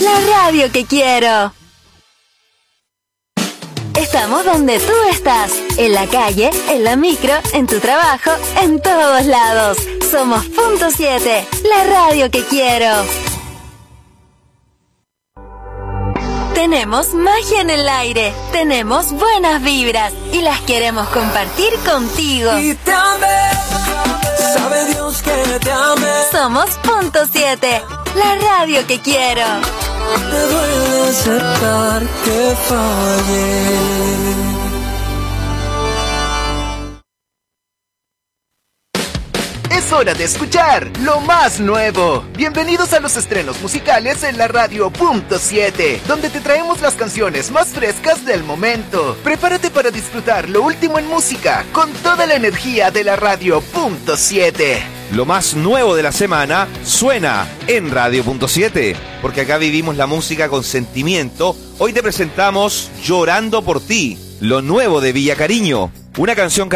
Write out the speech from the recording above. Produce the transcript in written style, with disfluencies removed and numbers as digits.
la radio que quiero. Estamos donde tú estás, en la calle, en la micro, en tu trabajo, en todos lados. Somos Punto 7, la radio que quiero. Tenemos magia en el aire, tenemos buenas vibras y las queremos compartir contigo. Y te amé, sabe Dios que te amé. Somos Punto 7, la radio que quiero. Te duele aceptar que fallé. Es hora de escuchar lo más nuevo. Bienvenidos a los estrenos musicales en la radio Punto 7, donde te traemos las canciones más frescas del momento. Prepárate para disfrutar lo último en música con toda la energía de la radio Punto 7. Lo más nuevo de la semana suena en Radio Punto 7, porque acá vivimos la música con sentimiento. Hoy te presentamos Llorando por ti, lo nuevo de Villa Cariño, una canción